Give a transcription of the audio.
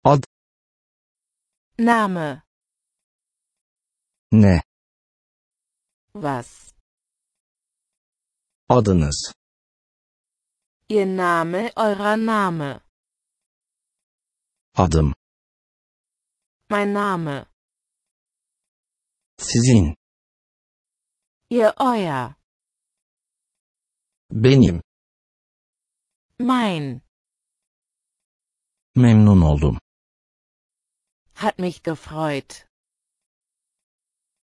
Ad. Name. Ne? Was? Adınız. Ihr Name, eurer Name. Adım. Mein Name. Sizin. Ihr euer. Benim. Mein. Memnun oldum. Hat mich gefreut.